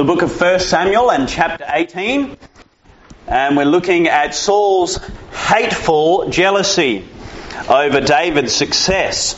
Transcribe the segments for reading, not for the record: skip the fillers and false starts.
the book of 1 Samuel and chapter 18, and we're looking at Saul's hateful jealousy over David's success.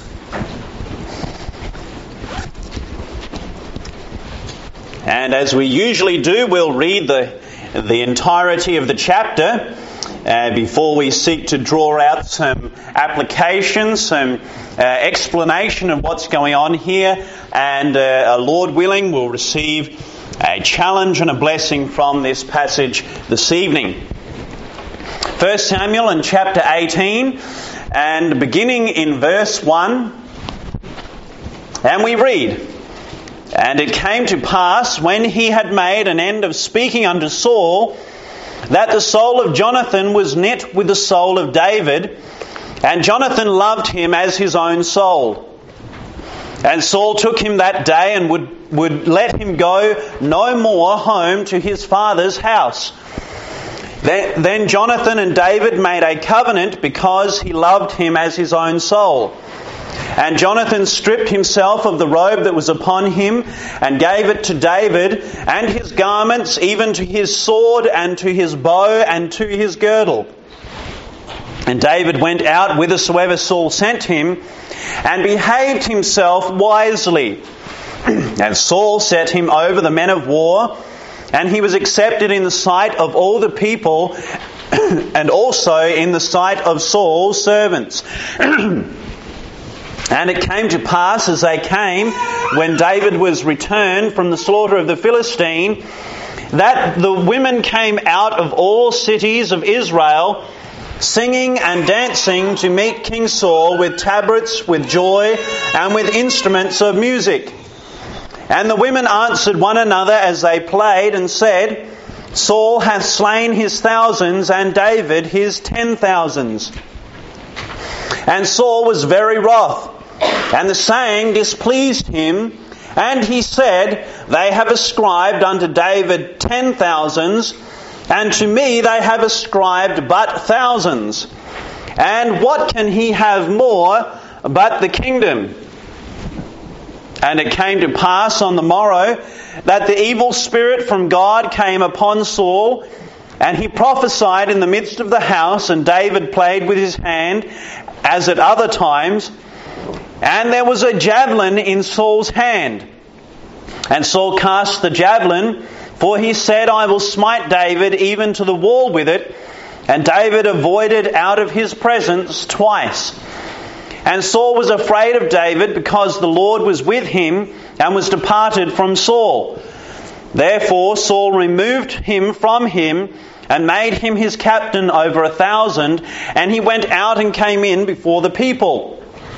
And as we usually do, we'll read the entirety of the chapter before we seek to draw out some applications, some explanation of what's going on here, and Lord willing, we'll receive a challenge and a blessing from this passage this evening. 1 Samuel and chapter 18, and beginning in verse 1, and we read, "And it came to pass, when he had made an end of speaking unto Saul, that the soul of Jonathan was knit with the soul of David, and Jonathan loved him as his own soul. And Saul took him that day and would let him go no more home to his father's house. Then Jonathan and David made a covenant because he loved him as his own soul. And Jonathan stripped himself of the robe that was upon him and gave it to David, and his garments, even to his sword and to his bow and to his girdle. And David went out whithersoever Saul sent him, and behaved himself wisely. And Saul set him over the men of war, and he was accepted in the sight of all the people, and also in the sight of Saul's servants. And it came to pass, as they came, when David was returned from the slaughter of the Philistine, that the women came out of all cities of Israel, singing and dancing to meet King Saul with tabrets, with joy, and with instruments of music. And the women answered one another as they played, and said, Saul hath slain his thousands, and David his 10,000s. And Saul was very wroth, and the saying displeased him, and he said, They have ascribed unto David 10,000s, and to me they have ascribed but thousands. And what can he have more but the kingdom? And it came to pass on the morrow that the evil spirit from God came upon Saul, and he prophesied in the midst of the house, and David played with his hand, as at other times. And there was a javelin in Saul's hand. And Saul cast the javelin, for he said, I will smite David even to the wall with it. And David avoided out of his presence twice. And Saul was afraid of David, because the Lord was with him, and was departed from Saul. Therefore Saul removed him from him, and made him his captain over 1,000, and he went out and came in before the people.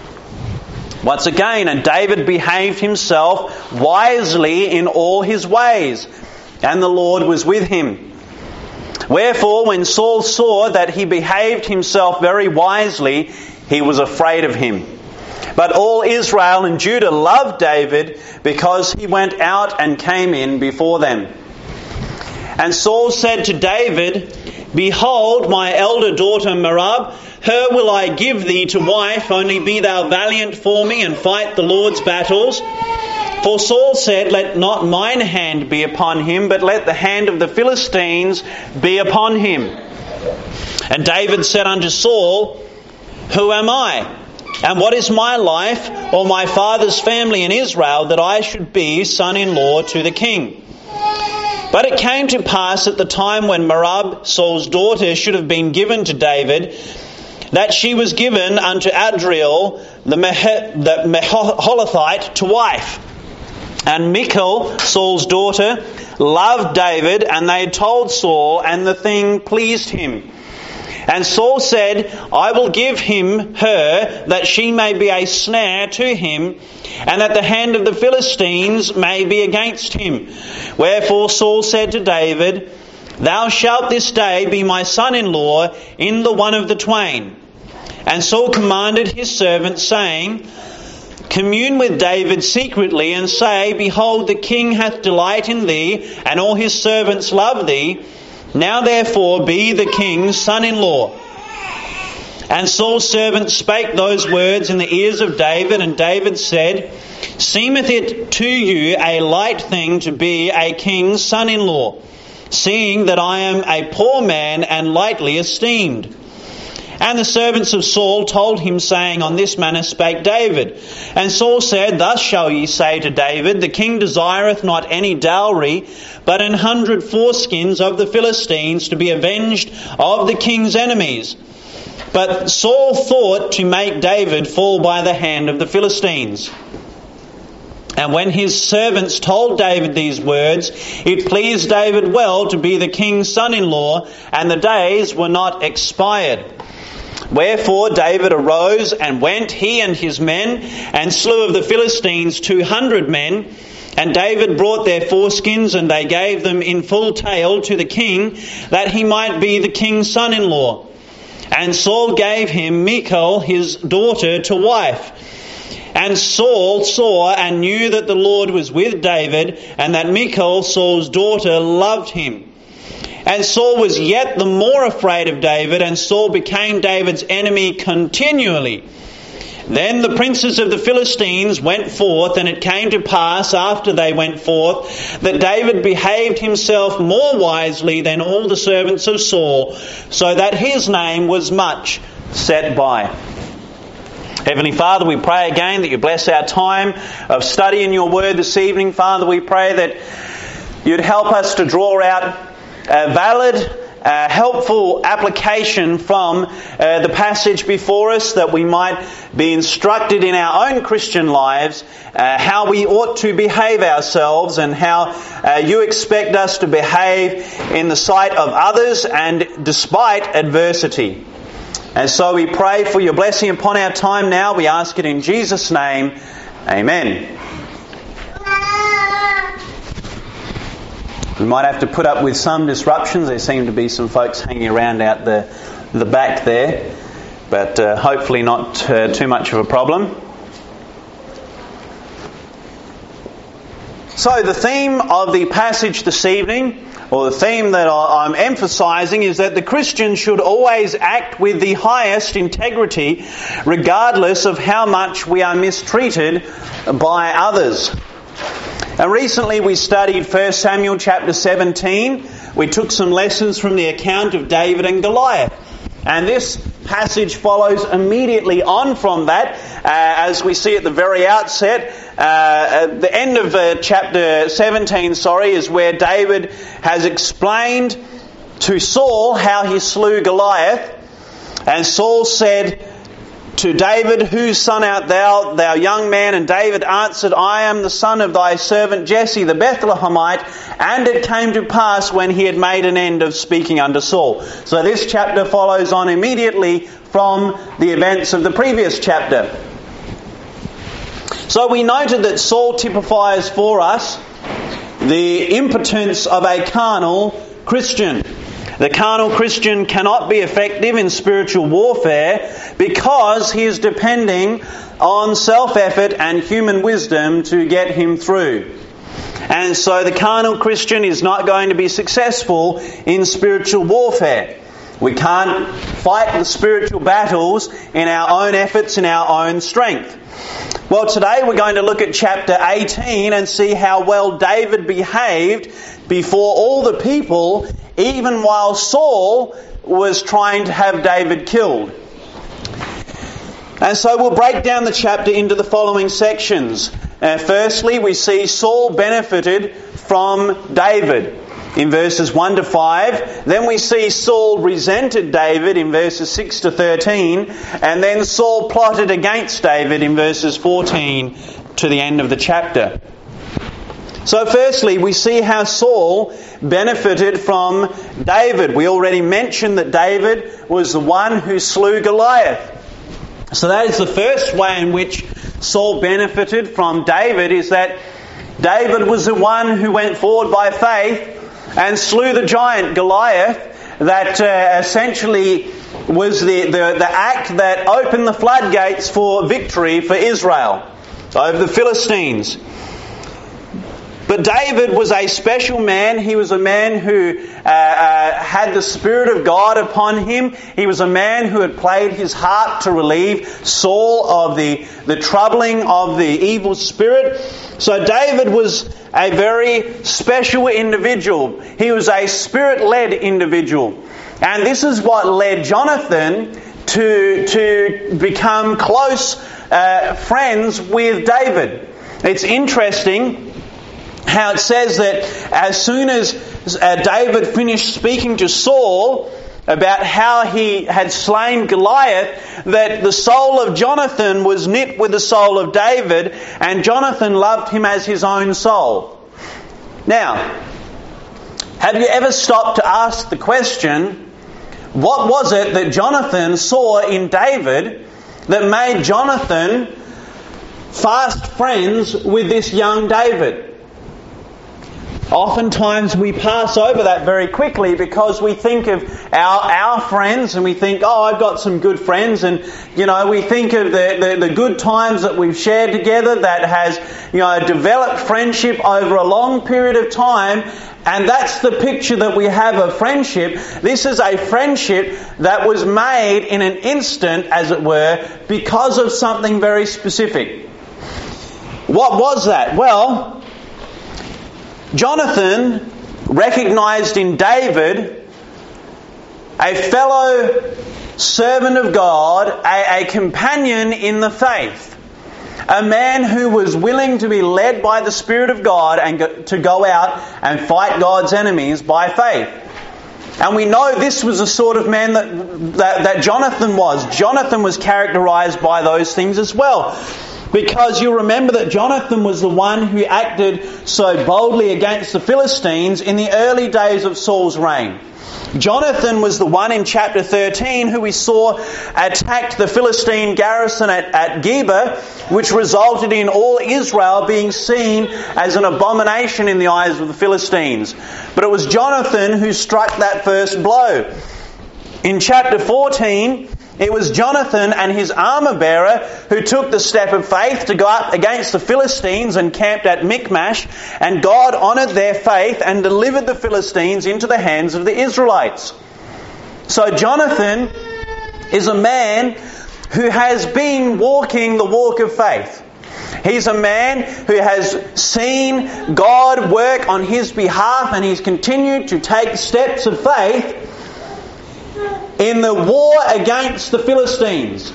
Once again, and David behaved himself wisely in all his ways, and the Lord was with him. Wherefore, when Saul saw that he behaved himself very wisely, he was afraid of him. But all Israel and Judah loved David, because he went out and came in before them. And Saul said to David, Behold, my elder daughter Merab, her will I give thee to wife, only be thou valiant for me, and fight the Lord's battles. For Saul said, Let not mine hand be upon him, but let the hand of the Philistines be upon him. And David said unto Saul, Who am I? And what is my life, or my father's family in Israel, that I should be son-in-law to the king? But it came to pass at the time when Merab, Saul's daughter, should have been given to David, that she was given unto Adriel the Meholathite to wife. And Michal, Saul's daughter, loved David, and they told Saul, and the thing pleased him. And Saul said, I will give him her, that she may be a snare to him, and that the hand of the Philistines may be against him. Wherefore Saul said to David, Thou shalt this day be my son-in-law in the one of the twain. And Saul commanded his servants, saying, Commune with David secretly, and say, Behold, the king hath delight in thee, and all his servants love thee. Now therefore be the king's son-in-law. And Saul's servant spake those words in the ears of David, and David said, Seemeth it to you a light thing to be a king's son-in-law, seeing that I am a poor man and lightly esteemed? And the servants of Saul told him, saying, On this manner spake David. And Saul said, Thus shall ye say to David, The king desireth not any dowry, but 100 foreskins of the Philistines, to be avenged of the king's enemies. But Saul thought to make David fall by the hand of the Philistines. And when his servants told David these words, it pleased David well to be the king's son-in-law, and the days were not expired. Wherefore David arose and went, he and his men, and slew of the Philistines 200 men. And David brought their foreskins, and they gave them in full tale to the king, that he might be the king's son-in-law. And Saul gave him Michal his daughter to wife. And Saul saw and knew that the Lord was with David, and that Michal, Saul's daughter, loved him. And Saul was yet the more afraid of David, and Saul became David's enemy continually. Then the princes of the Philistines went forth, and it came to pass after they went forth that David behaved himself more wisely than all the servants of Saul, so that his name was much set by. Heavenly Father, we pray again that you bless our time of studying your word this evening. Father, we pray that you'd help us to draw out a valid, helpful application from the passage before us, that we might be instructed in our own Christian lives how we ought to behave ourselves, and how you expect us to behave in the sight of others and despite adversity. And so we pray for your blessing upon our time now. We ask it in Jesus' name. Amen. We might have to put up with some disruptions. There seem to be some folks hanging around out the back there, but hopefully not too much of a problem. So the theme of the passage this evening, or the theme that I'm emphasising, is that the Christian should always act with the highest integrity, regardless of how much we are mistreated by others. And recently we studied 1 Samuel chapter 17. We took some lessons from the account of David and Goliath. And this passage follows immediately on from that, as we see at the very outset. At the end of chapter 17, is where David has explained to Saul how he slew Goliath. And Saul said to David, Whose son art thou, thou young man? And David answered, I am the son of thy servant Jesse the Bethlehemite. And it came to pass when he had made an end of speaking unto Saul. So this chapter follows on immediately from the events of the previous chapter. So we noted that Saul typifies for us the impotence of a carnal Christian. The carnal Christian cannot be effective in spiritual warfare because he is depending on self-effort and human wisdom to get him through. And so the carnal Christian is not going to be successful in spiritual warfare. We can't fight the spiritual battles in our own efforts, in our own strength. Well, today we're going to look at chapter 18 and see how well David behaved before all the people, even while Saul was trying to have David killed. And so we'll break down the chapter into the following sections. Firstly, we see Saul benefited from David in verses 1 to 5. Then we see Saul resented David in verses 6 to 13. And then Saul plotted against David in verses 14 to the end of the chapter. So firstly, we see how Saul benefited from David. We already mentioned that David was the one who slew Goliath. So that is the first way in which Saul benefited from David, is that David was the one who went forward by faith and slew the giant Goliath, that essentially was the act that opened the floodgates for victory for Israel over the Philistines. But But David was a special man. He was a man who had the Spirit of God upon him. He was a man who had played his harp to relieve Saul of the troubling of the evil spirit. So David was a very special individual. He was a Spirit-led individual. And this is what led Jonathan to become close friends with David. It's interesting how it says that as soon as David finished speaking to Saul about how he had slain Goliath, that the soul of Jonathan was knit with the soul of David, and Jonathan loved him as his own soul. Now, have you ever stopped to ask the question, what was it that Jonathan saw in David that made Jonathan fast friends with this young David? Oftentimes we pass over that very quickly because we think of our friends and we think, oh, I've got some good friends, and we think of the good times that we've shared together that has developed friendship over a long period of time, and that's the picture that we have of friendship. This is a friendship that was made in an instant, as it were, because of something very specific. What was that? Well, Jonathan recognized in David a fellow servant of God, a companion in the faith, a man who was willing to be led by the Spirit of God and to go out and fight God's enemies by faith. And we know this was the sort of man that Jonathan was. Jonathan was characterized by those things as well. Because you remember that Jonathan was the one who acted so boldly against the Philistines in the early days of Saul's reign. Jonathan was the one in chapter 13 who we saw attacked the Philistine garrison at Geba, which resulted in all Israel being seen as an abomination in the eyes of the Philistines. But it was Jonathan who struck that first blow. In chapter 14, it was Jonathan and his armour-bearer who took the step of faith to go up against the Philistines and camped at Michmash, and God honoured their faith and delivered the Philistines into the hands of the Israelites. So Jonathan is a man who has been walking the walk of faith. He's a man who has seen God work on his behalf, and he's continued to take steps of faith in the war against the Philistines.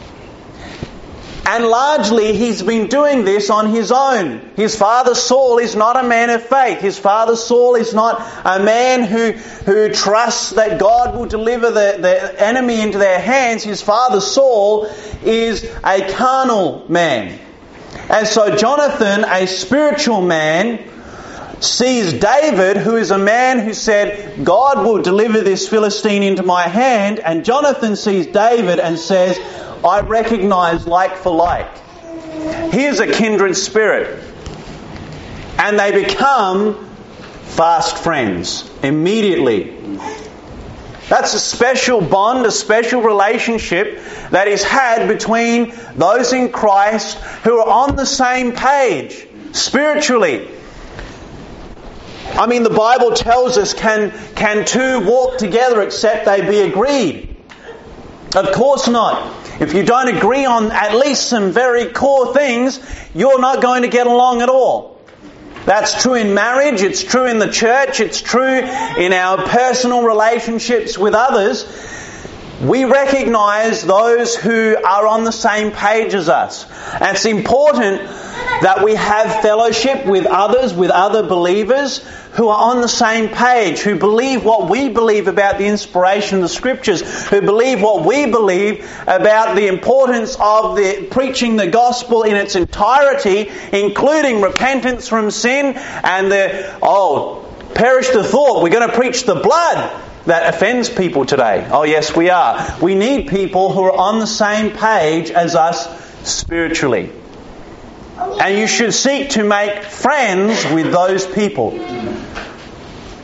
And largely he's been doing this on his own. His father Saul is not a man of faith. His father Saul is not a man who trusts that God will deliver the enemy into their hands. His father Saul is a carnal man. And so Jonathan, a spiritual man, sees David, who is a man who said, God will deliver this Philistine into my hand, and Jonathan sees David and says, I recognise like for like. Here's a kindred spirit. And they become fast friends immediately. That's a special bond, a special relationship that is had between those in Christ who are on the same page spiritually. I mean, the Bible tells us, can two walk together except they be agreed? Of course not. If you don't agree on at least some very core things, you're not going to get along at all. That's true in marriage, it's true in the church, it's true in our personal relationships with others. We recognise those who are on the same page as us. And it's important that we have fellowship with others, with other believers who are on the same page, who believe what we believe about the inspiration of the Scriptures, who believe what we believe about the importance of preaching the gospel in its entirety, including repentance from sin and perish the thought, we're going to preach the blood that offends people today. Oh yes, we are. We need people who are on the same page as us spiritually. And you should seek to make friends with those people.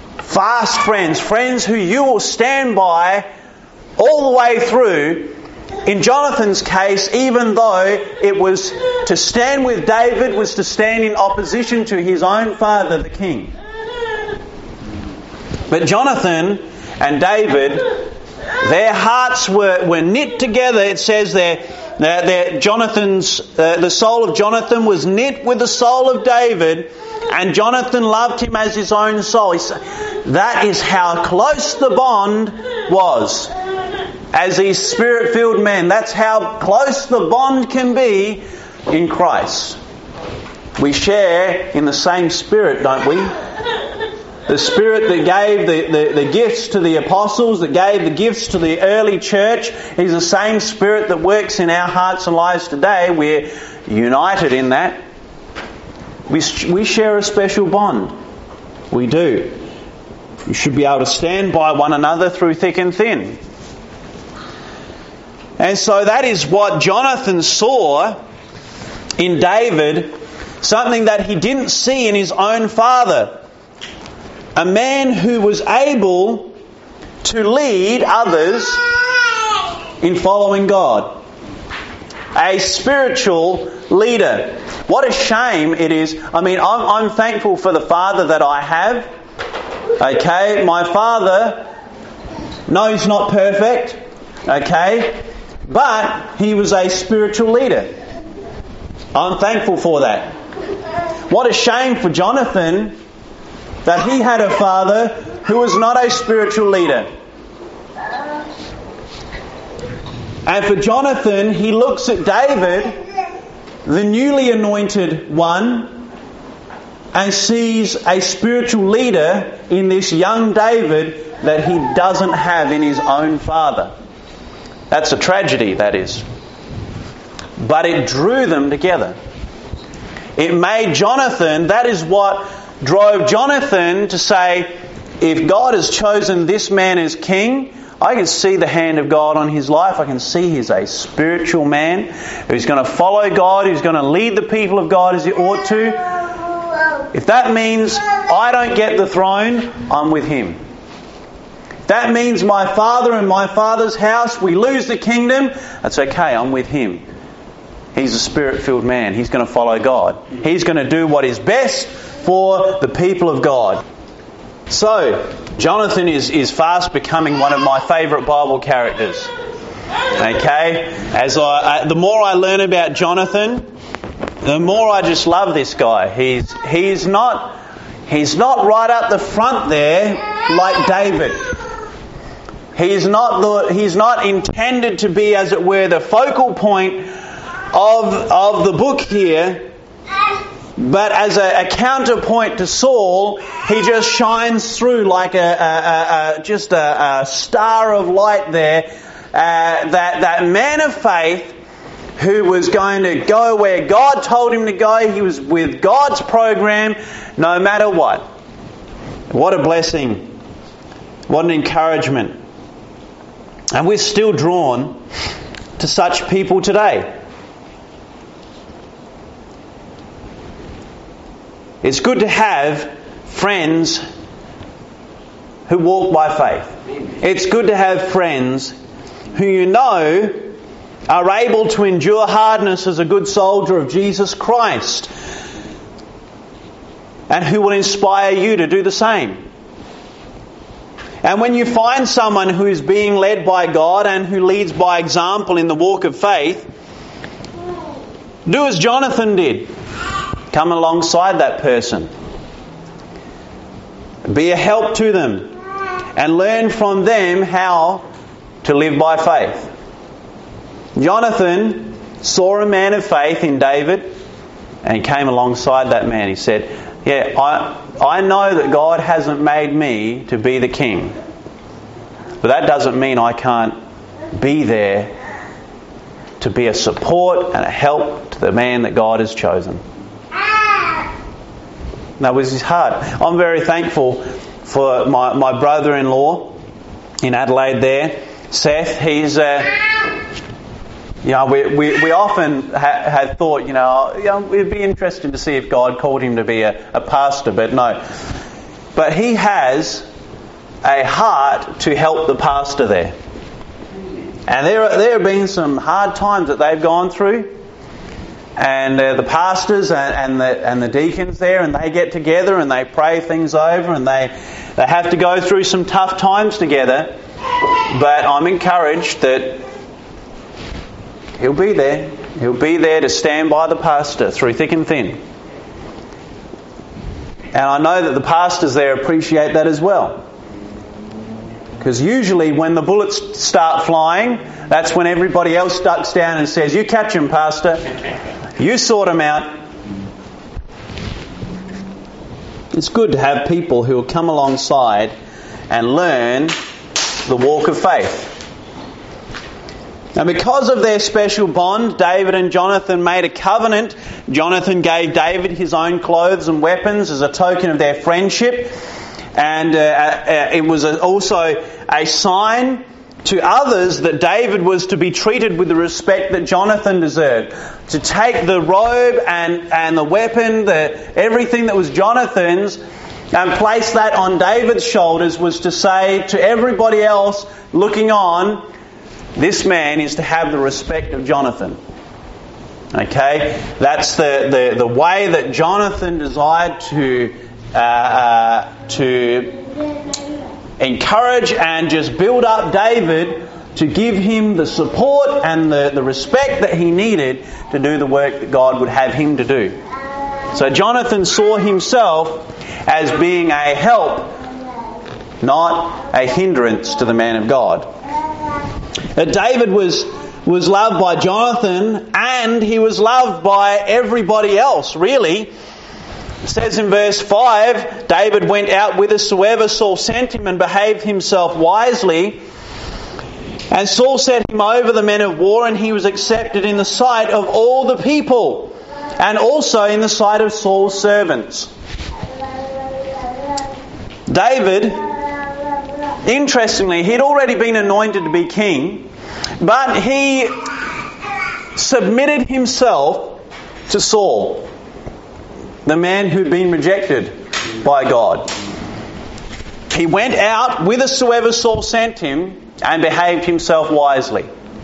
Fast friends, friends who you will stand by all the way through in Jonathan's case, even though it was to stand with David, was to stand in opposition to his own father, the king. But Jonathan and David, their hearts were knit together. It says there that the soul of Jonathan was knit with the soul of David, and Jonathan loved him as his own soul. That is how close the bond was. As these Spirit-filled men, that's how close the bond can be in Christ. We share in the same Spirit, don't we? The Spirit that gave the gifts to the apostles, that gave the gifts to the early church, is the same Spirit that works in our hearts and lives today. We're united in that. We share a special bond. We do. You should be able to stand by one another through thick and thin. And so that is what Jonathan saw in David, something that he didn't see in his own father. A man who was able to lead others in following God. A spiritual leader. What a shame it is. I mean, I'm thankful for the father that I have. Okay, my father, no, he's not perfect. Okay, but he was a spiritual leader. I'm thankful for that. What a shame for Jonathan that he had a father who was not a spiritual leader. And for Jonathan, he looks at David, the newly anointed one, and sees a spiritual leader in this young David that he doesn't have in his own father. That's a tragedy, that is. But it drew them together. It made Jonathan, that is what drove Jonathan to say, if God has chosen this man as king, I can see the hand of God on his life. I can see he's a spiritual man who's going to follow God, who's going to lead the people of God as he ought to. If that means I don't get the throne, I'm with him. If that means my father and my father's house, we lose the kingdom, that's okay, I'm with him. He's a Spirit-filled man. He's going to follow God. He's going to do what is best for the people of God. So, Jonathan is fast becoming one of my favourite Bible characters. Okay? The more I learn about Jonathan, the more I just love this guy. He's not right up the front there like David. He's not intended to be, as it were, the focal point of the book here. But as a counterpoint to Saul, he just shines through like a star of light there. That man of faith who was going to go where God told him to go. He was with God's program no matter what. What a blessing. What an encouragement. And we're still drawn to such people today. It's good to have friends who walk by faith. It's good to have friends who you know are able to endure hardness as a good soldier of Jesus Christ, and who will inspire you to do the same. And when you find someone who is being led by God and who leads by example in the walk of faith, do as Jonathan did. Come alongside that person. Be a help to them and learn from them how to live by faith. Jonathan saw a man of faith in David and he came alongside that man. He said, I know that God hasn't made me to be the king, but that doesn't mean I can't be there to be a support and a help to the man that God has chosen. That was his heart. I'm very thankful for my brother-in-law in Adelaide there, Seth. He's, we often have thought, it'd be interesting to see if God called him to be a pastor, but no. But he has a heart to help the pastor there. And there have been some hard times that they've gone through. And the pastors and the deacons there, and they get together and they pray things over, and they have to go through some tough times together. But I'm encouraged that he'll be there. He'll be there to stand by the pastor through thick and thin. And I know that the pastors there appreciate that as well. Because usually when the bullets start flying, that's when everybody else ducks down and says, "You catch him, Pastor. You sort him out." It's good to have people who will come alongside and learn the walk of faith. And because of their special bond, David and Jonathan made a covenant. Jonathan gave David his own clothes and weapons as a token of their friendship. And it was also a sign to others that David was to be treated with the respect that Jonathan deserved. To take the robe and the weapon, everything that was Jonathan's, and place that on David's shoulders was to say to everybody else looking on, this man is to have the respect of Jonathan. Okay? That's the way that Jonathan desired to encourage and just build up David, to give him the support and the respect that he needed to do the work that God would have him to do. So Jonathan saw himself as being a help, not a hindrance to the man of God. David was loved by Jonathan, and he was loved by everybody else, really. It says in verse 5, David went out whithersoever Saul sent him and behaved himself wisely. And Saul set him over the men of war, and he was accepted in the sight of all the people, and also in the sight of Saul's servants. David, interestingly, he'd already been anointed to be king, but he submitted himself to Saul, the man who'd been rejected by God. He went out whithersoever Saul sent him and behaved himself wisely.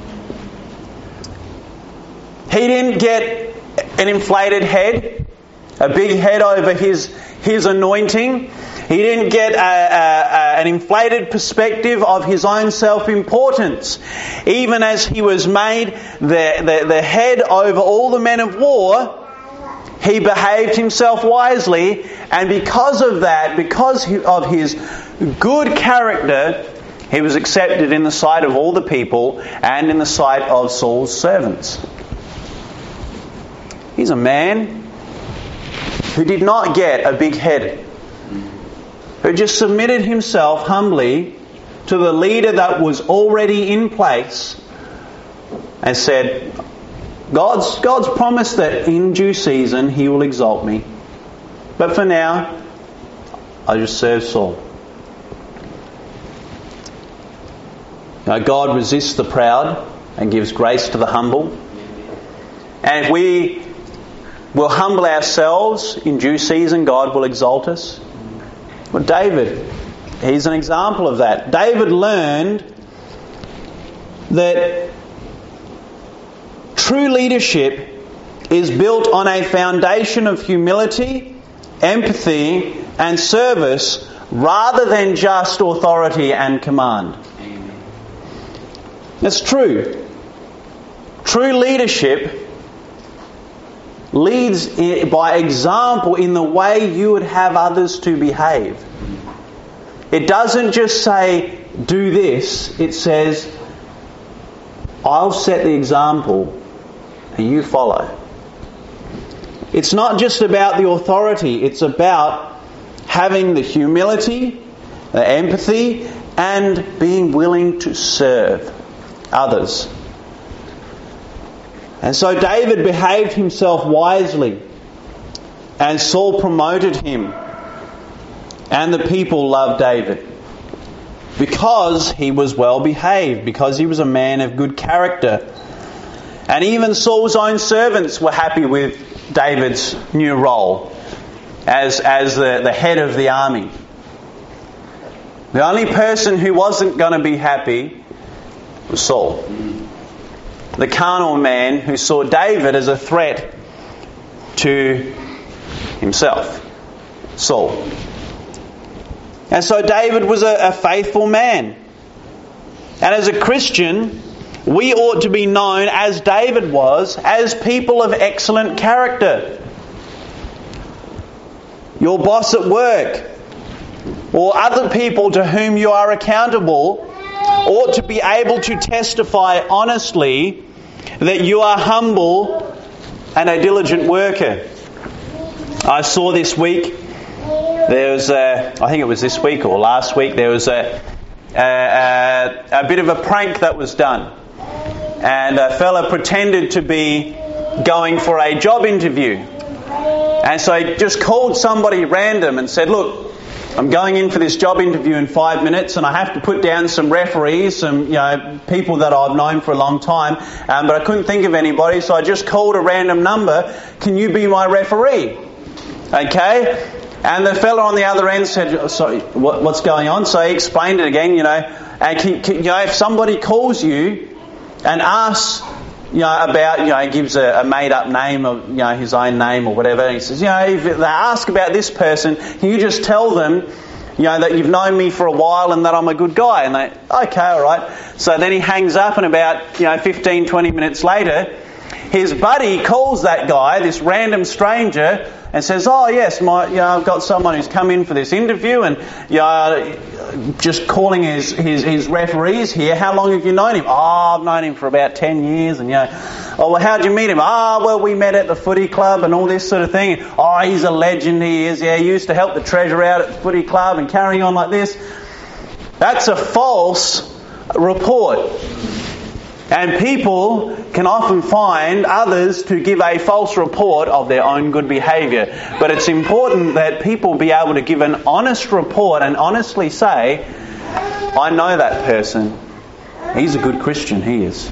He didn't get an inflated head, a big head over his anointing. He didn't get an inflated perspective of his own self-importance. Even as he was made the head over all the men of war, he behaved himself wisely, and because of that, because of his good character, he was accepted in the sight of all the people and in the sight of Saul's servants. He's a man who did not get a big head, who just submitted himself humbly to the leader that was already in place and said, God's promised that in due season He will exalt me. But for now, I just serve Saul. Now, God resists the proud and gives grace to the humble. And if we will humble ourselves in due season, God will exalt us. Well, David, he's an example of that. David learned that true leadership is built on a foundation of humility, empathy, and service rather than just authority and command. That's true. True leadership leads by example in the way you would have others to behave. It doesn't just say, do this. It says, I'll set the example and you follow. It's not just about the authority. It's about having the humility, the empathy, and being willing to serve others. And so David behaved himself wisely, and Saul promoted him, and the people loved David because he was well behaved, because he was a man of good character. And even Saul's own servants were happy with David's new role as the head of the army. The only person who wasn't going to be happy was Saul. The carnal man who saw David as a threat to himself. Saul. And so David was a faithful man. And as a Christian, we ought to be known, as David was, as people of excellent character. Your boss at work, or other people to whom you are accountable, ought to be able to testify honestly that you are humble and a diligent worker. I saw this week, there was I think it was this week or last week, there was a bit of a prank that was done. And a fella pretended to be going for a job interview. And so he just called somebody random and said, look, I'm going in for this job interview in 5 minutes and I have to put down some referees, some people that I've known for a long time, but I couldn't think of anybody, so I just called a random number. Can you be my referee? Okay? And the fella on the other end said, sorry, what's going on? So he explained it again, and if somebody calls you and asks about, he gives a made-up name of, his own name or whatever. And he says, if they ask about this person, can you just tell them, that you've known me for a while and that I'm a good guy? And they, okay, all right. So then he hangs up, and about, 15, 20 minutes later, his buddy calls that guy, this random stranger, and says, oh yes, I've got someone who's come in for this interview, and just calling his referees here. How long have you known him? Oh, I've known him for about 10 years. And oh, well, how'd you meet him? Oh, well, we met at the footy club and all this sort of thing. Oh, he's a legend, he is. Yeah, he used to help the treasurer out at the footy club, and carrying on like this. That's a false report. And people can often find others to give a false report of their own good behaviour. But it's important that people be able to give an honest report and honestly say, I know that person. He's a good Christian, he is.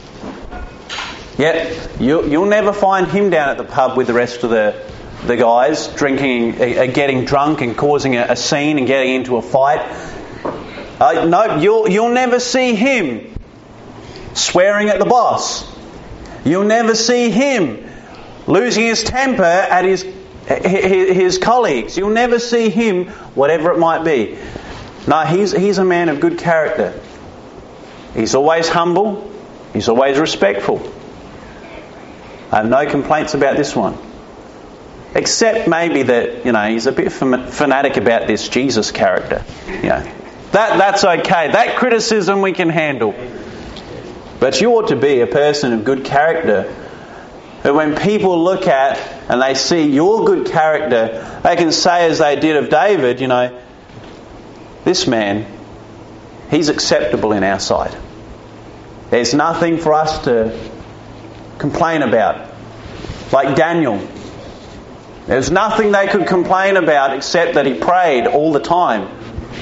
Yet, you'll never find him down at the pub with the rest of the guys, drinking, getting drunk and causing a scene and getting into a fight. No, you'll never see him swearing at the boss. You'll never see him losing his temper at his colleagues. You'll never see him, whatever it might be. No, he's a man of good character. He's always humble. He's always respectful. I have no complaints about this one. Except maybe that, he's a bit fanatic about this Jesus character. That's okay. That criticism we can handle. But you ought to be a person of good character. But when people look at and they see your good character, they can say as they did of David, this man, he's acceptable in our sight. There's nothing for us to complain about. Like Daniel. There's nothing they could complain about except that he prayed all the time.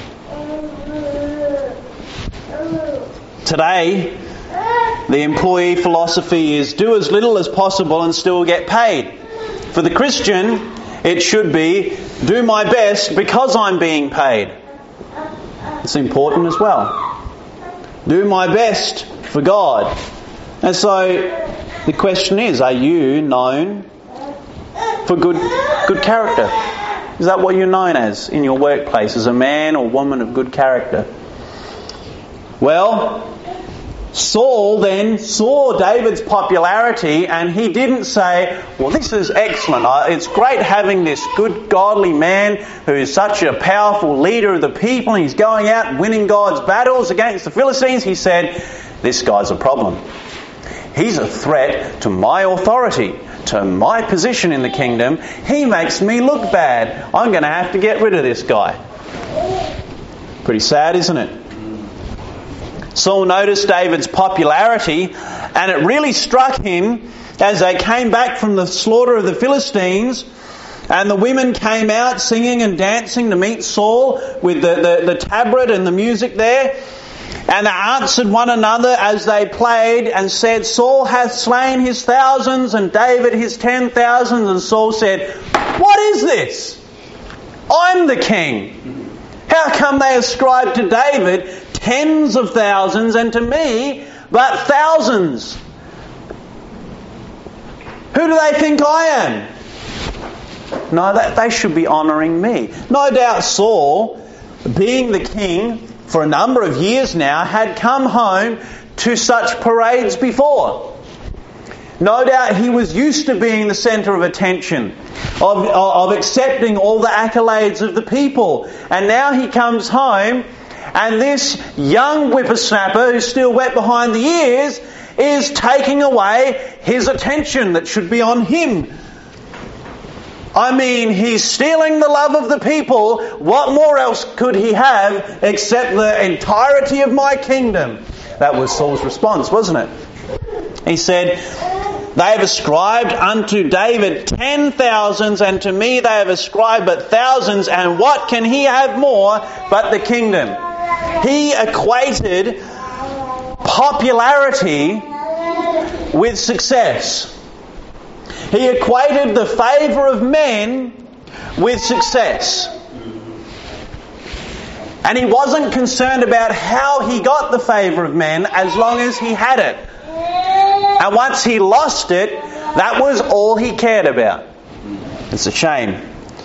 Today, the employee philosophy is do as little as possible and still get paid. For the Christian, it should be do my best because I'm being paid. It's important as well. Do my best for God. And so the question is, are you known for good character? Is that what you're known as in your workplace, as a man or woman of good character? Well, Saul then saw David's popularity and he didn't say, well, this is excellent. It's great having this good godly man who is such a powerful leader of the people and he's going out and winning God's battles against the Philistines. He said, this guy's a problem. He's a threat to my authority, to my position in the kingdom. He makes me look bad. I'm going to have to get rid of this guy. Pretty sad, isn't it? Saul noticed David's popularity, and it really struck him as they came back from the slaughter of the Philistines, and the women came out singing and dancing to meet Saul with the tabret and the music there. And they answered one another as they played and said, Saul hath slain his thousands and David his 10,000. And Saul said, what is this? I'm the king. How come they ascribe to David tens of thousands, and to me, but thousands. Who do they think I am? No, they should be honouring me. No doubt Saul, being the king for a number of years now, had come home to such parades before. No doubt he was used to being the centre of attention, of accepting all the accolades of the people. And now he comes home, and this young whippersnapper who's still wet behind the ears is taking away his attention that should be on him. I mean, he's stealing the love of the people. What more else could he have except the entirety of my kingdom? That was Saul's response, wasn't it? He said, they have ascribed unto David 10,000s, and to me they have ascribed but thousands, and what can he have more but the kingdom? He equated popularity with success. He equated the favour of men with success. And he wasn't concerned about how he got the favour of men as long as he had it. And once he lost it, that was all he cared about. It's a shame.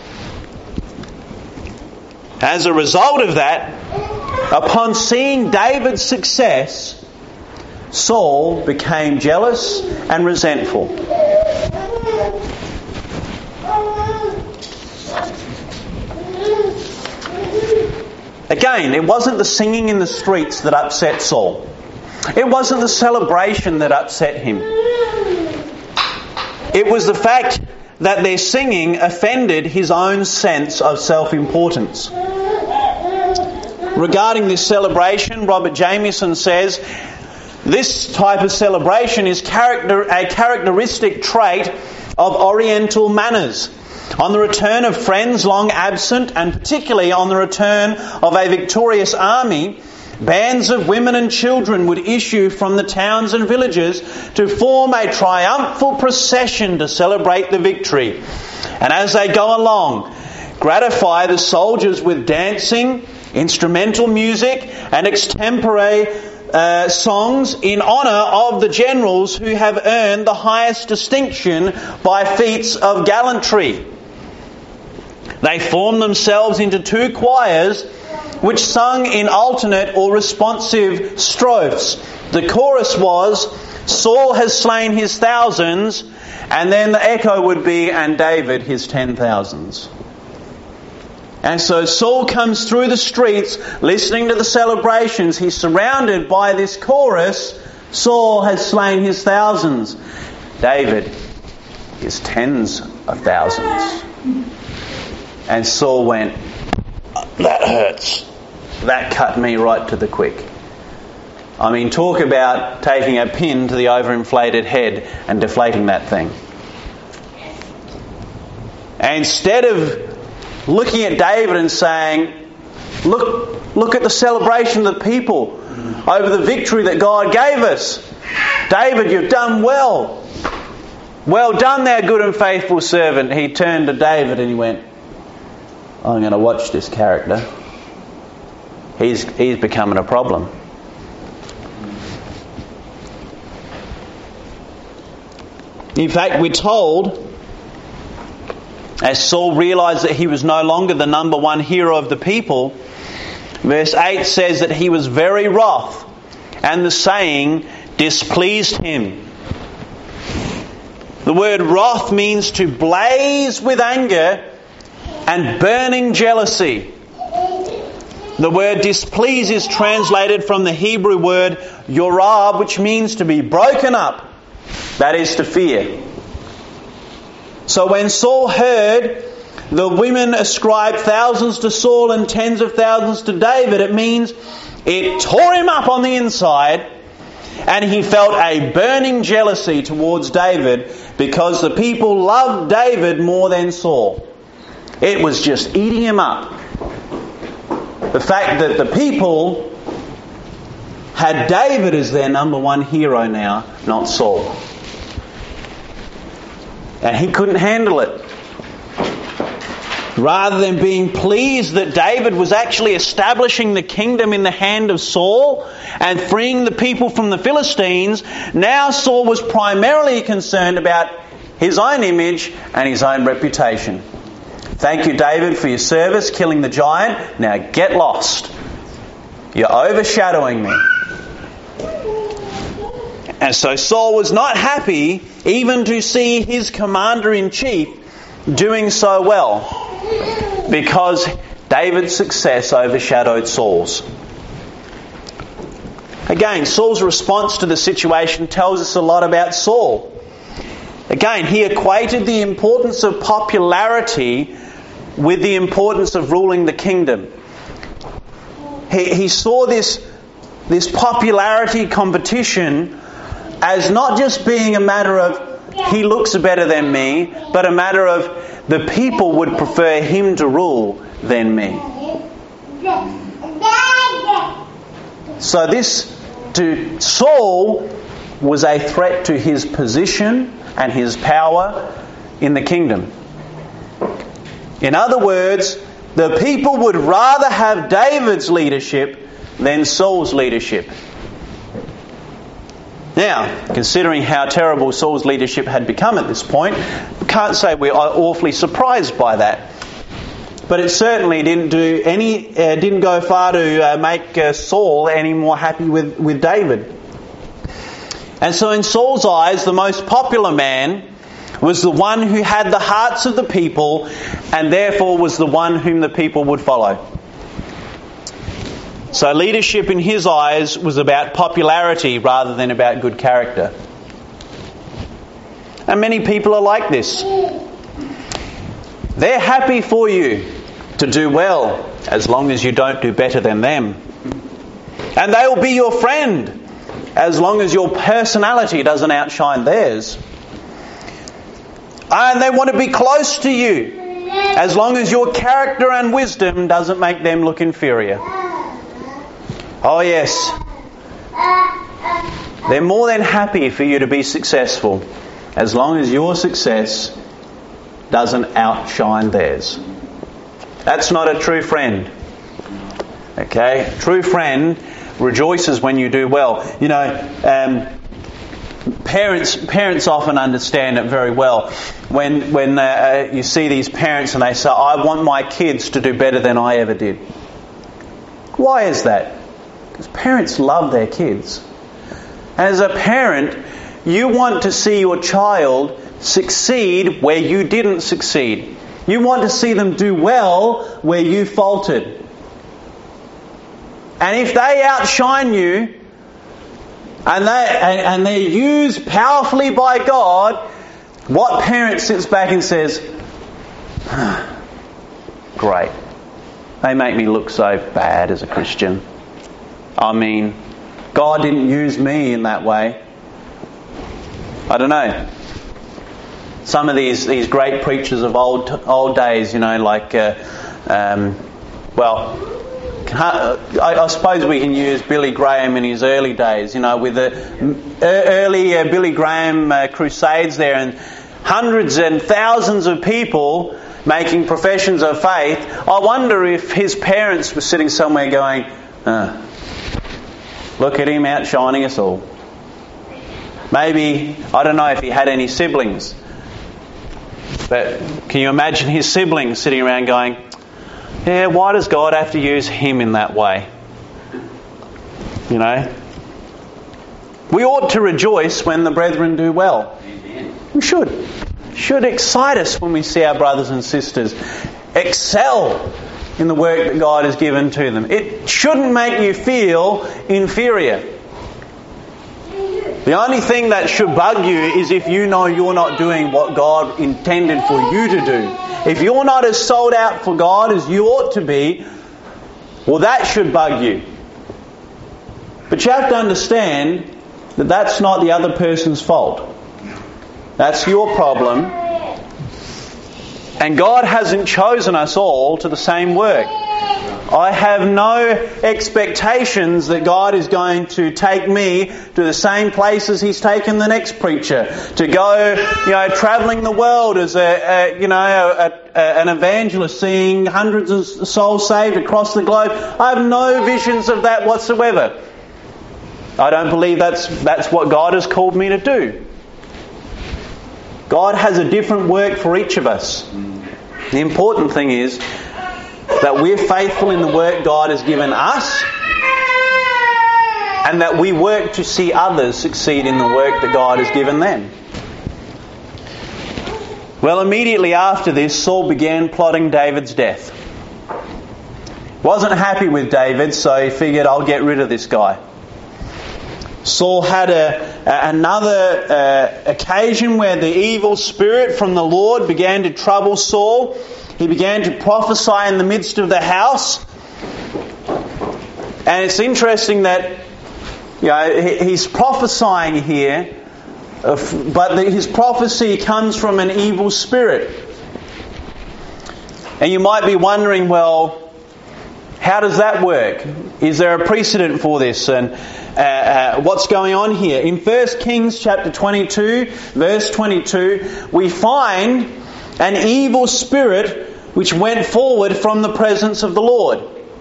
As a result of that, upon seeing David's success, Saul became jealous and resentful. Again, it wasn't the singing in the streets that upset Saul. It wasn't the celebration that upset him. It was the fact that their singing offended his own sense of self-importance. Regarding this celebration, Robert Jamieson says, this type of celebration is a characteristic trait of Oriental manners. On the return of friends long absent, and particularly on the return of a victorious army, bands of women and children would issue from the towns and villages to form a triumphal procession to celebrate the victory. And as they go along, gratify the soldiers with dancing, instrumental music, and extempore songs in honour of the generals who have earned the highest distinction by feats of gallantry. They formed themselves into two choirs which sung in alternate or responsive strophes. The chorus was, Saul has slain his thousands, and then the echo would be, and David his 10,000s. And so Saul comes through the streets listening to the celebrations. He's surrounded by this chorus, Saul has slain his thousands, David his tens of thousands. And Saul went, that hurts. That cut me right to the quick. I mean, talk about taking a pin to the overinflated head and deflating that thing. And instead of looking at David and saying, look at the celebration of the people over the victory that God gave us. David, you've done well. Well done, thou good and faithful servant. He turned to David and he went, I'm going to watch this character. He's becoming a problem. In fact, we're told, as Saul realised that he was no longer the number one hero of the people, verse 8 says that he was very wroth, and the saying displeased him. The word wrath means to blaze with anger and burning jealousy. The word displease is translated from the Hebrew word yorab, which means to be broken up. That is to fear. So when Saul heard the women ascribe thousands to Saul and tens of thousands to David, it means it tore him up on the inside, and he felt a burning jealousy towards David because the people loved David more than Saul. It was just eating him up. The fact that the people had David as their number one hero now, not Saul. And he couldn't handle it. rather than being pleased that David was actually establishing the kingdom in the hand of Saul and freeing the people from the Philistines, now Saul was primarily concerned about his own image and his own reputation. Thank you, David, for your service, killing the giant. Now get lost. You're overshadowing me. And so Saul was not happy even to see his commander-in-chief doing so well, because David's success overshadowed Saul's. Again, Saul's response to the situation tells us a lot about Saul. Again, he equated the importance of popularity with the importance of ruling the kingdom. He saw this popularity competition as not just being a matter of he looks better than me, but a matter of the people would prefer him to rule than me. So this, to Saul, was a threat to his position and his power in the kingdom. In other words, the people would rather have David's leadership than Saul's leadership. Now, considering how terrible Saul's leadership had become at this point, we can't say we are awfully surprised by that. But it certainly didn't go far to make Saul any more happy with David. And so in Saul's eyes, the most popular man was the one who had the hearts of the people, and therefore was the one whom the people would follow. So leadership in his eyes was about popularity rather than about good character. And many people are like this. They're happy for you to do well as long as you don't do better than them. And they will be your friend as long as your personality doesn't outshine theirs. And they want to be close to you as long as your character and wisdom doesn't make them look inferior. Oh yes, they're more than happy for you to be successful as long as your success doesn't outshine theirs. That's not a true friend. Okay? A true friend rejoices when you do well. You know, parents often understand it very well. When you see these parents and they say, I want my kids to do better than I ever did. Why is that? Because parents love their kids. As a parent, you want to see your child succeed where you didn't succeed. You want to see them do well where you faltered. And if they outshine you, and they're used powerfully by God, what parent sits back and says, great, they make me look so bad as a Christian. I mean, God didn't use me in that way. I don't know. Some of these great preachers of old days, you know, like, I suppose we can use Billy Graham in his early days, you know, with the early Billy Graham crusades there, and hundreds and thousands of people making professions of faith. I wonder if his parents were sitting somewhere going, look at him outshining us all. Maybe, I don't know if he had any siblings, but can you imagine his siblings sitting around going, yeah, why does God have to use him in that way? You know? We ought to rejoice when the brethren do well. Amen. We should. It should excite us when we see our brothers and sisters excel in the work that God has given to them. It shouldn't make you feel inferior. The only thing that should bug you is if you know you're not doing what God intended for you to do. If you're not as sold out for God as you ought to be, well, that should bug you. But you have to understand that that's not the other person's fault. That's your problem. And God hasn't chosen us all to the same work. I have no expectations that God is going to take me to the same places He's taken the next preacher, to go, travelling the world as an evangelist, seeing hundreds of souls saved across the globe. I have no visions of that whatsoever. I don't believe that's what God has called me to do. God has a different work for each of us. The important thing is that we're faithful in the work God has given us, and that we work to see others succeed in the work that God has given them. Well, immediately after this, Saul began plotting David's death. Wasn't happy with David, so he figured, I'll get rid of this guy. Saul had another occasion where the evil spirit from the Lord began to trouble Saul. He began to prophesy in the midst of the house. And it's interesting that he's prophesying here, but his prophecy comes from an evil spirit. And you might be wondering, well, how does that work? Is there a precedent for this? And what's going on here? In 1 Kings chapter 22, verse 22, we find an evil spirit which went forward from the presence of the Lord.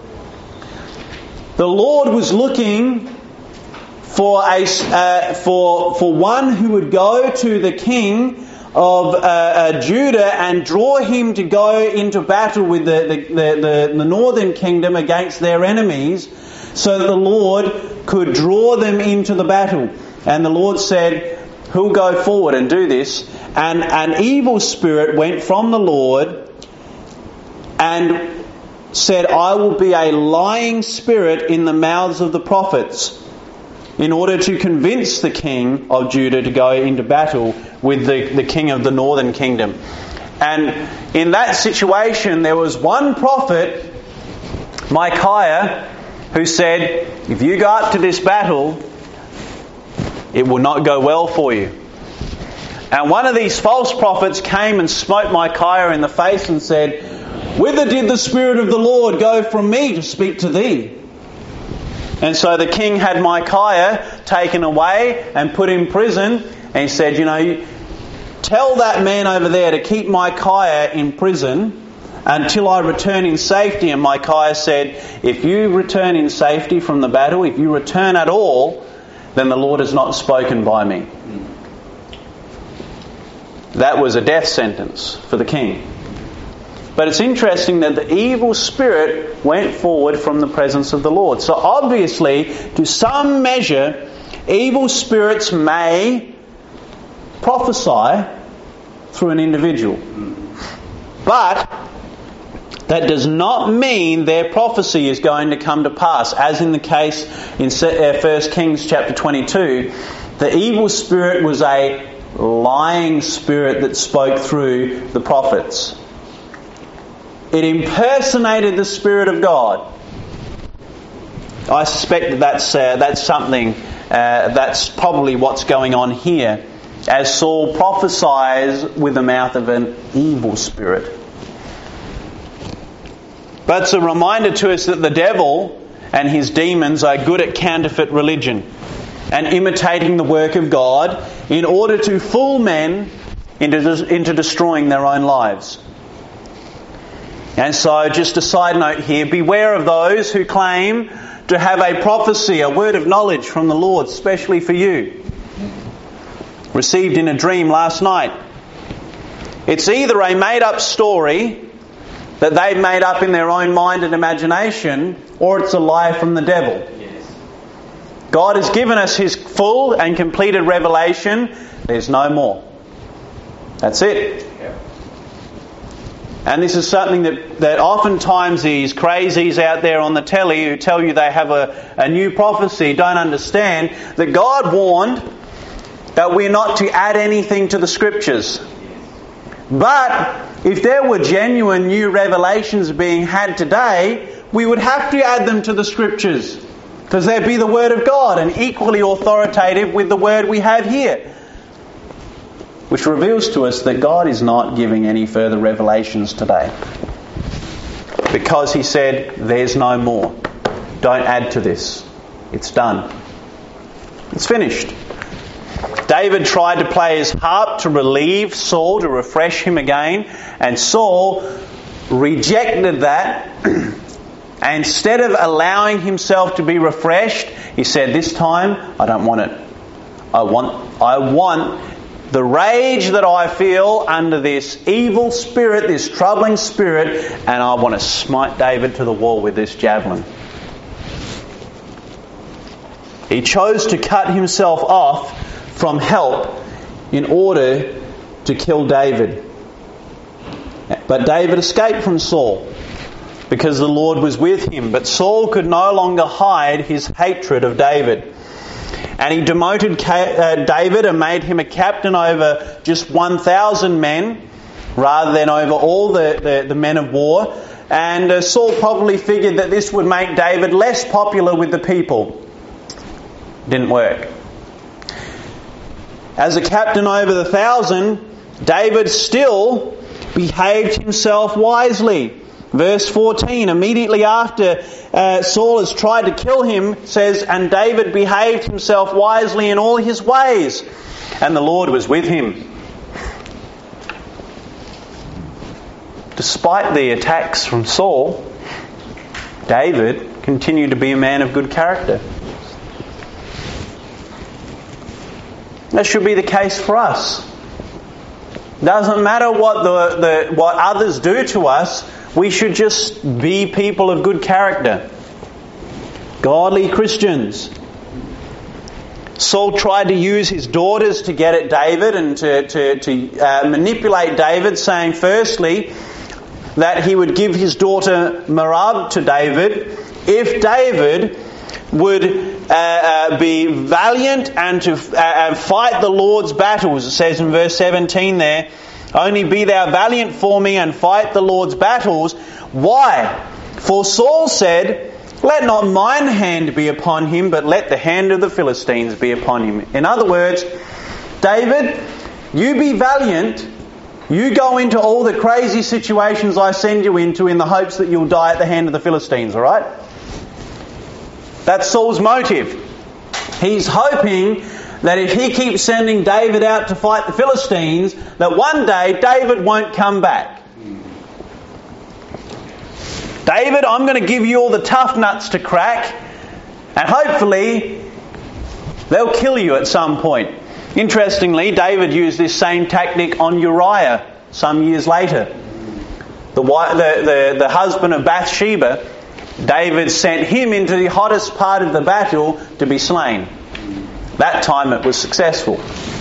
The Lord was looking for one who would go to the king of Judah and draw him to go into battle with the northern kingdom against their enemies, so that the Lord could draw them into the battle. And the Lord said, who'll go forward and do this? And an evil spirit went from the Lord and said, I will be a lying spirit in the mouths of the prophets, in order to convince the king of Judah to go into battle with the king of the northern kingdom. And in that situation, there was one prophet, Micaiah, who said, if you go up to this battle, it will not go well for you. And one of these false prophets came and smote Micaiah in the face and said, whither did the Spirit of the Lord go from me to speak to thee? And so the king had Micaiah taken away and put in prison. And he said, tell that man over there to keep Micaiah in prison until I return in safety. And Micaiah said, if you return in safety from the battle, if you return at all, then the Lord has not spoken by me. That was a death sentence for the king. But it's interesting that the evil spirit went forward from the presence of the Lord. So obviously, to some measure, evil spirits may prophesy through an individual. But that does not mean their prophecy is going to come to pass. As in the case in 1 Kings chapter 22, the evil spirit was a lying spirit that spoke through the prophets. It impersonated the Spirit of God. I suspect that's something, that's probably what's going on here, as Saul prophesies with the mouth of an evil spirit. But it's a reminder to us that the devil and his demons are good at counterfeit religion and imitating the work of God in order to fool men into destroying their own lives. And so, just a side note here, beware of those who claim to have a prophecy, a word of knowledge from the Lord, especially for you, received in a dream last night. It's either a made-up story that they've made up in their own mind and imagination, or it's a lie from the devil. Yes. God has given us His full and completed revelation. There's no more. That's it. And this is something that oftentimes these crazies out there on the telly who tell you they have a new prophecy don't understand that God warned that we're not to add anything to the Scriptures. But if there were genuine new revelations being had today, we would have to add them to the Scriptures, because they'd be the Word of God and equally authoritative with the Word we have here. which reveals to us that God is not giving any further revelations today. Because he said, there's no more. Don't add to this. It's done. It's finished. David tried to play his harp to relieve Saul, to refresh him again, and Saul rejected that. And instead of allowing himself to be refreshed, he said, this time, I don't want it. I want the rage that I feel under this evil spirit, this troubling spirit, and I want to smite David to the wall with this javelin. He chose to cut himself off from help in order to kill David. But David escaped from Saul because the Lord was with him. But Saul could no longer hide his hatred of David. And he demoted David and made him a captain over just 1,000 men rather than over all the men of war. And Saul probably figured that this would make David less popular with the people. Didn't work. As a captain over the 1,000, David still behaved himself wisely. Verse 14, immediately after Saul has tried to kill him, says, and David behaved himself wisely in all his ways, and the Lord was with him. Despite the attacks from Saul, David continued to be a man of good character. That should be the case for us. Doesn't matter what what others do to us, we should just be people of good character. Godly Christians. Saul tried to use his daughters to get at David and to manipulate David, saying firstly that he would give his daughter Merab to David if David would be valiant and to fight the Lord's battles. It says in verse 17 there, only be thou valiant for me and fight the Lord's battles. Why? For Saul said, let not mine hand be upon him, but let the hand of the Philistines be upon him. In other words, David, you be valiant. You go into all the crazy situations I send you into in the hopes that you'll die at the hand of the Philistines, alright? That's Saul's motive. He's hoping that if he keeps sending David out to fight the Philistines, that one day David won't come back. David, I'm going to give you all the tough nuts to crack, and hopefully they'll kill you at some point. Interestingly, David used this same tactic on Uriah some years later. The husband of Bathsheba, David sent him into the hottest part of the battle to be slain. That time it was successful.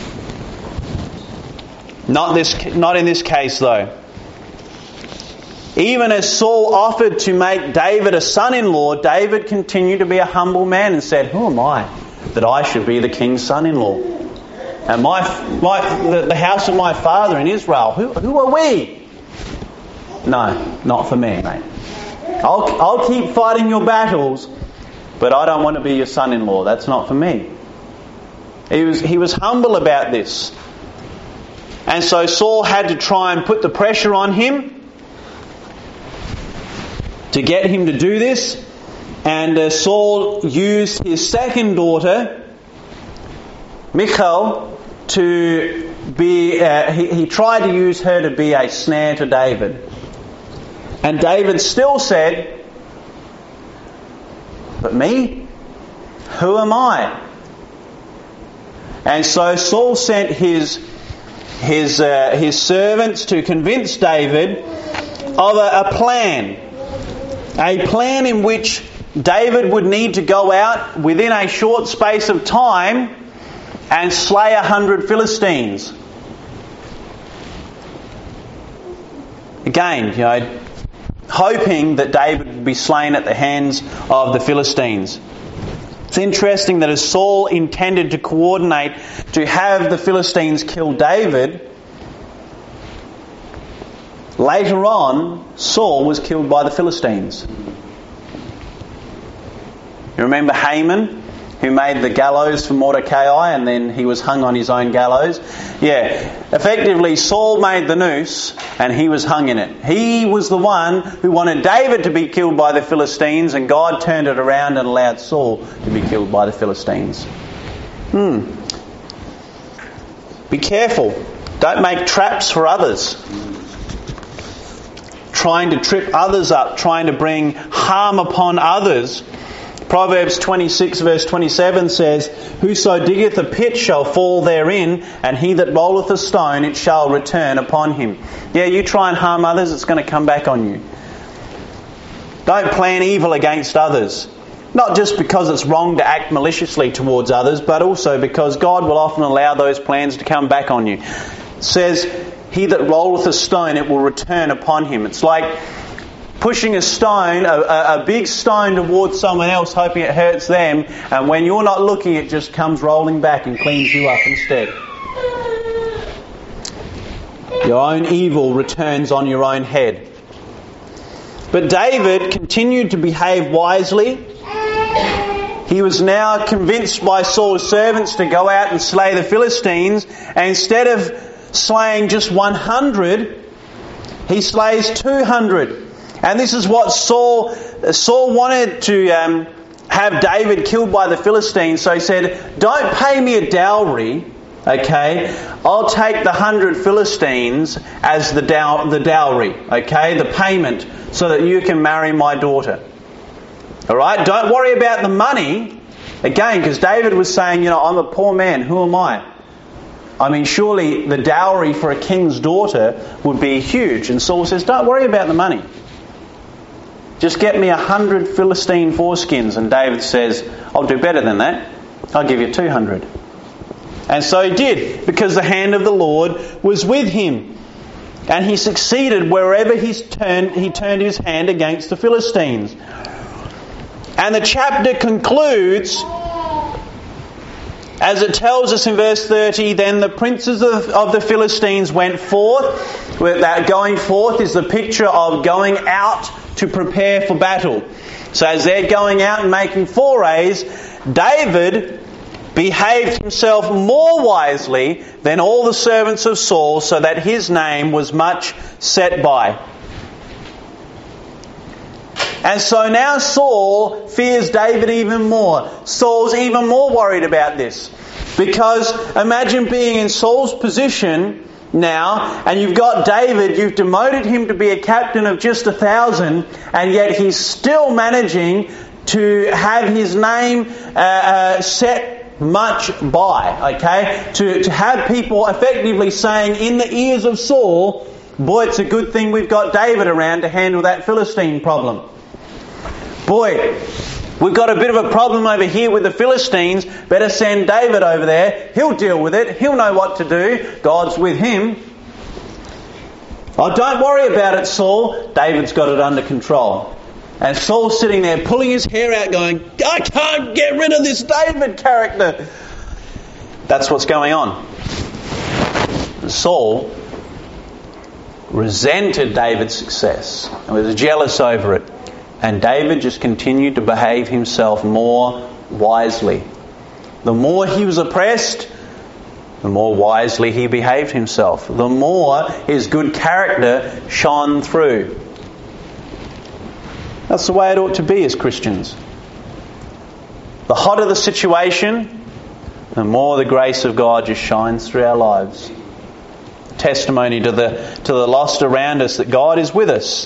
Not in this case though. Even as Saul offered to make David a son-in-law, David continued to be a humble man and said, who am I that I should be the king's son-in-law? And the house of my father in Israel, who are we? No, not for me, mate. I'll keep fighting your battles, but I don't want to be your son-in-law. That's not for me. He was humble about this. And so Saul had to try and put the pressure on him to get him to do this. And Saul used his second daughter, Michal, to be... he tried to use her to be a snare to David. And David still said, but me? Who am I? And so Saul sent his servants to convince David of a plan. A plan in which David would need to go out within a short space of time and slay 100 Philistines. Again, hoping that David would be slain at the hands of the Philistines. It's interesting that as Saul intended to coordinate to have the Philistines kill David, later on, Saul was killed by the Philistines. You remember Haman? who made the gallows for Mordecai, and then he was hung on his own gallows. Yeah, effectively Saul made the noose and he was hung in it. He was the one who wanted David to be killed by the Philistines, and God turned it around and allowed Saul to be killed by the Philistines. Be careful. Don't make traps for others. Trying to trip others up, trying to bring harm upon others. Proverbs 26 verse 27 says, "Whoso diggeth a pit shall fall therein, and he that rolleth a stone, it shall return upon him." Yeah, you try and harm others, it's going to come back on you. Don't plan evil against others. Not just because it's wrong to act maliciously towards others, but also because God will often allow those plans to come back on you. It says, "He that rolleth a stone, it will return upon him." It's like pushing a stone, a big stone towards someone else, hoping it hurts them, and when you're not looking, it just comes rolling back and cleans you up instead. Your own evil returns on your own head. But David continued to behave wisely. He was now convinced by Saul's servants to go out and slay the Philistines, and instead of slaying just 100, he slays 200. And this is what Saul wanted to have David killed by the Philistines. So he said, "Don't pay me a dowry, okay? I'll take the 100 Philistines as the dowry, okay? The payment, so that you can marry my daughter." All right? Don't worry about the money. Again, because David was saying, I'm a poor man. Who am I? I mean, surely the dowry for a king's daughter would be huge. And Saul says, "Don't worry about the money. Just get me 100 Philistine foreskins." And David says, "I'll do better than that. I'll give you 200. And so he did, because the hand of the Lord was with him. And he succeeded wherever he turned his hand against the Philistines. And the chapter concludes, as it tells us in verse 30, "Then the princes of the Philistines went forth." That going forth is the picture of going out to prepare for battle. So as they're going out and making forays, David behaved himself more wisely than all the servants of Saul, so that his name was much set by. And so now Saul fears David even more. Saul's even more worried about this. Because imagine being in Saul's position now, and you've got David, you've demoted him to be a captain of just 1,000, and yet he's still managing to have his name set much by, okay? To have people effectively saying in the ears of Saul, "Boy, it's a good thing we've got David around to handle that Philistine problem. Boy, we've got a bit of a problem over here with the Philistines. Better send David over there. He'll deal with it. He'll know what to do. God's with him." "Oh, don't worry about it, Saul. David's got it under control." And Saul's sitting there pulling his hair out going, "I can't get rid of this David character." That's what's going on. Saul resented David's success and was jealous over it. And David just continued to behave himself more wisely. The more he was oppressed, the more wisely he behaved himself. The more his good character shone through. That's the way it ought to be as Christians. The hotter the situation, the more the grace of God just shines through our lives. Testimony to the lost around us that God is with us.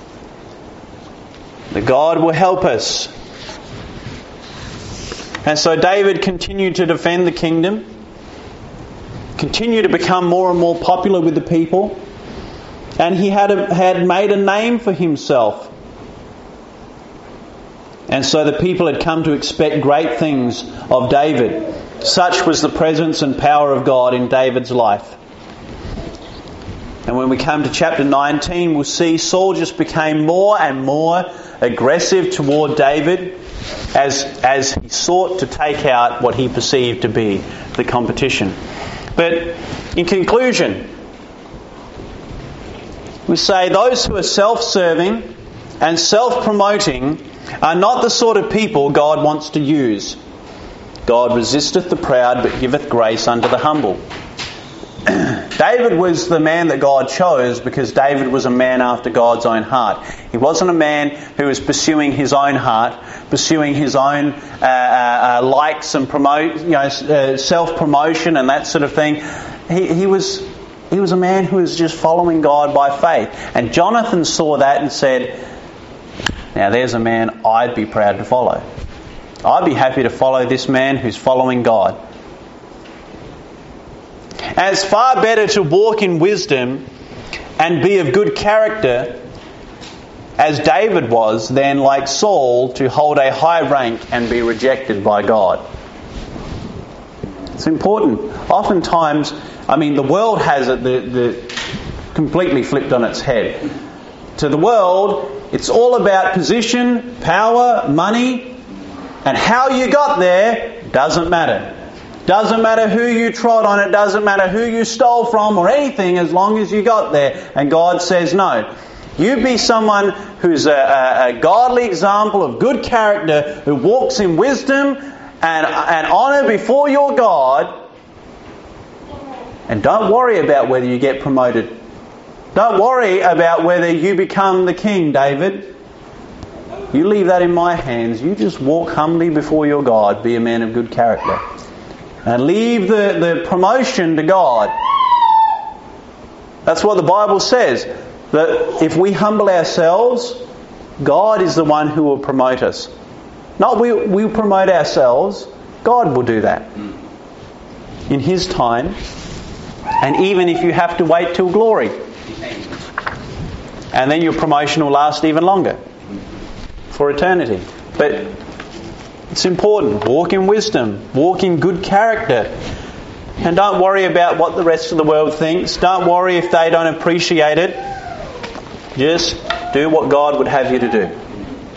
That God will help us. And so David continued to defend the kingdom, continued to become more and more popular with the people, and he had made a name for himself. And so the people had come to expect great things of David. Such was the presence and power of God in David's life. And when we come to chapter 19, we'll see Saul just became more and more aggressive toward David as he sought to take out what he perceived to be the competition. But in conclusion, we say those who are self-serving and self-promoting are not the sort of people God wants to use. God resisteth the proud, but giveth grace unto the humble. David was the man that God chose because David was a man after God's own heart. He wasn't a man who was pursuing his own heart, pursuing his own likes and self-promotion and that sort of thing. He was a man who was just following God by faith. And Jonathan saw that and said, now there's a man I'd be proud to follow. I'd be happy to follow this man who's following God. And it's far better to walk in wisdom and be of good character, as David was, than like Saul to hold a high rank and be rejected by God. It's important. Oftentimes, the world has it the completely flipped on its head. To the world, it's all about position, power, money, and how you got there doesn't matter. Doesn't matter who you trod on, it doesn't matter who you stole from or anything, as long as you got there. And God says no. You be someone who's a godly example of good character, who walks in wisdom and honour before your God. And don't worry about whether you get promoted. Don't worry about whether you become the king, David. You leave that in my hands. You just walk humbly before your God. Be a man of good character. And leave the promotion to God. That's what the Bible says. That if we humble ourselves, God is the one who will promote us. Not we promote ourselves. God will do that. In His time. And even if you have to wait till glory. And then your promotion will last even longer. For eternity. But it's important. Walk in wisdom. Walk in good character. And don't worry about what the rest of the world thinks. Don't worry if they don't appreciate it. Just do what God would have you to do.